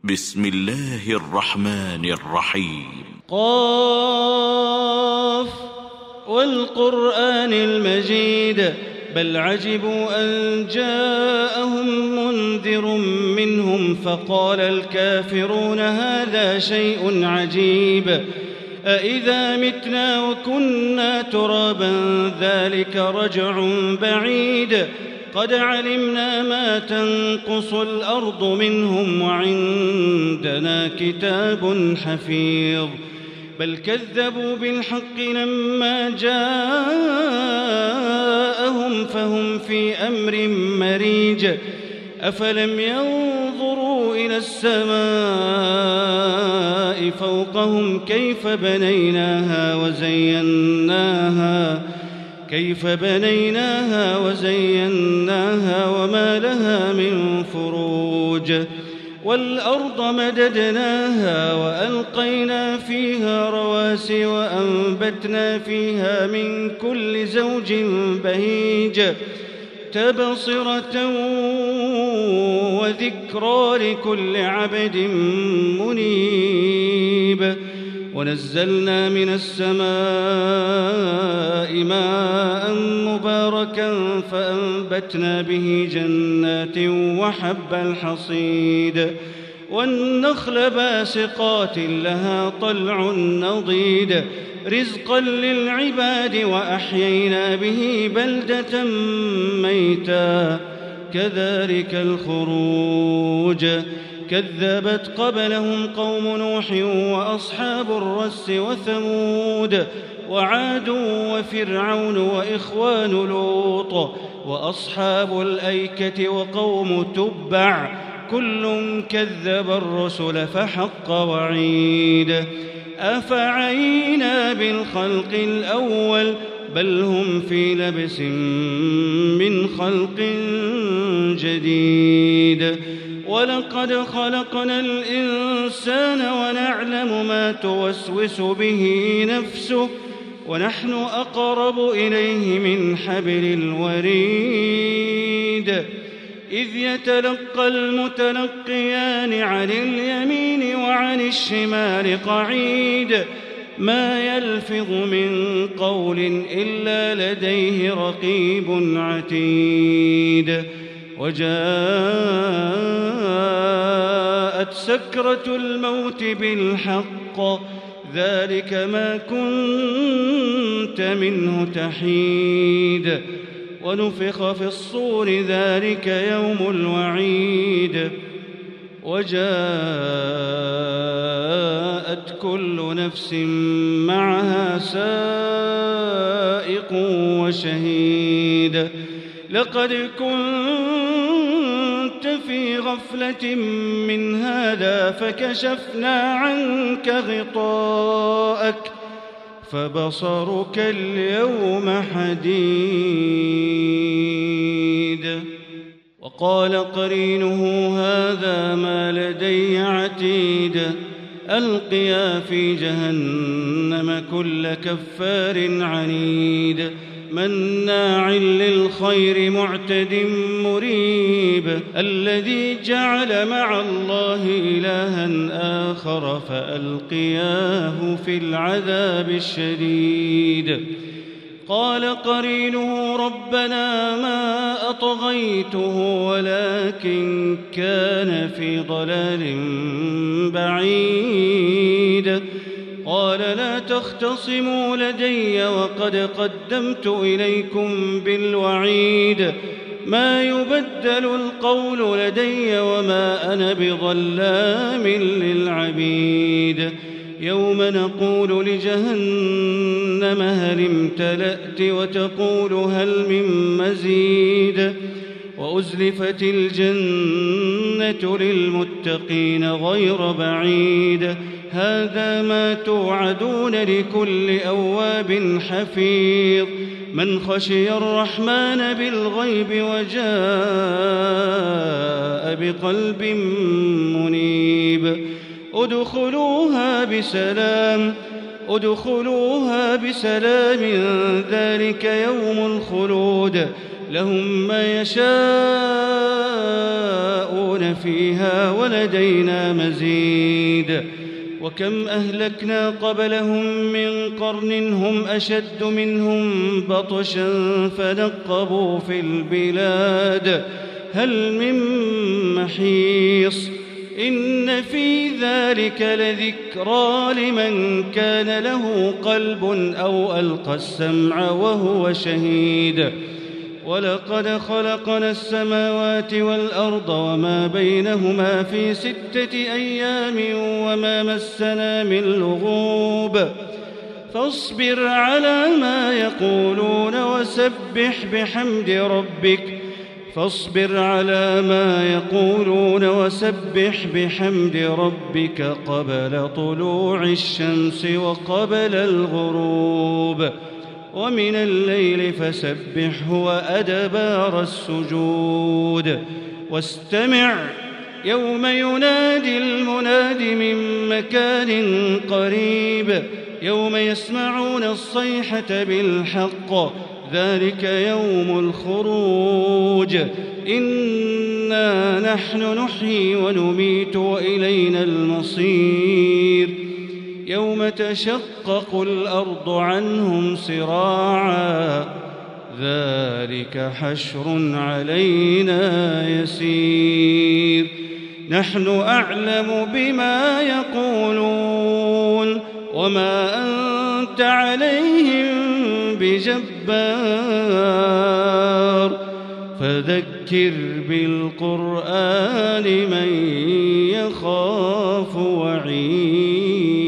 بسم الله الرحمن الرحيم. قاف والقرآن المجيد بل عجبوا أن جاءهم منذر منهم فقال الكافرون هذا شيء عجيب أإذا متنا وكنا ترابا ذلك رجع بعيد قد علمنا ما تنقص الأرض منهم وعندنا كتاب حفيظ بل كذبوا بالحق لما جاءهم فهم في أمر مريج أفلم ينظروا إلى السماء فوقهم كيف بنيناها وزيناها وما لها من فروج والأرض مددناها وألقينا فيها رواسي وأنبتنا فيها من كل زوج بهيج تبصرة وذكرى لكل عبد منيب ونزلنا من السماء ماء مباركا فأنبتنا به جنات وحب الحصيد والنخل باسقات لها طلع نضيد رزقا للعباد وأحيينا به بلدة ميتا كذلك الخروج كذبت قبلهم قوم نوح وأصحاب الرس وثمود وعاد وفرعون وإخوان لوط وأصحاب الأيكة وقوم تبع كل كذب الرسل فحق وعيد أفعينا بالخلق الأول بل هم في لبس من خلق جديد ولقد خلقنا الإنسان ونعلم ما توسوس به نفسه ونحن أقرب إليه من حبل الوريد إذ يتلقى المتلقيان عن اليمين وعن الشمال قعيد ما يلفظ من قول إلا لديه رقيب عتيد وجاءت سكرة الموت بالحق ذلك ما كنت منه تحيد ونفخ في الصور ذلك يوم الوعيد وجاءت كل نفس معها سائق وشهيد لقد كنت في غفلة من هذا فكشفنا عنك غطاءك فبصرك اليوم حديد وقال قرينه هذا ما لدي عتيد ألقيا في جهنم كل كفار عنيد مناع للخير معتد مريب الذي جعل مع الله إلها آخر فألقياه في العذاب الشديد قال قرينه ربنا ما أطغيته ولكن كان في ضلال بعيد قال لا تختصموا لدي وقد قدمت إليكم بالوعيد ما يبدل القول لدي وما أنا بظلام للعبيد يوم نقول لجهنم هل امتلأت وتقول هل من مزيد وأزلفت الجنة للمتقين غير بعيد هذا ما توعدون لكل أواب حفيظ من خشي الرحمن بالغيب وجاء بقلب منيب ادخلوها بسلام ذلك يوم الخلود لهم ما يشاءون يسمعون فيها ولدينا مزيد وكم أهلكنا قبلهم من قرن هم أشد منهم بطشا فنقبوا في البلاد هل من محيص إن في ذلك لذكرى لمن كان له قلب أو ألقى السمع وهو شهيد ولقد خلقنا السماوات والأرض وما بينهما في 6 أيام وما مسنا من لغوب فاصبر على ما يقولون وسبح بحمد ربك قبل طلوع الشمس وقبل الغروب ومن الليل فسبحه وأدبار السجود واستمع يوم ينادي المناد من مكان قريب يوم يسمعون الصيحة بالحق ذلك يوم الخروج إنا نحن نحيي ونميت وإلينا المصير يوم تشقق الأرض عنهم سراعا ذلك حشر علينا يسير نحن أعلم بما يقولون وما أنت عليهم بجبار فذكر بالقرآن من يخاف وعيد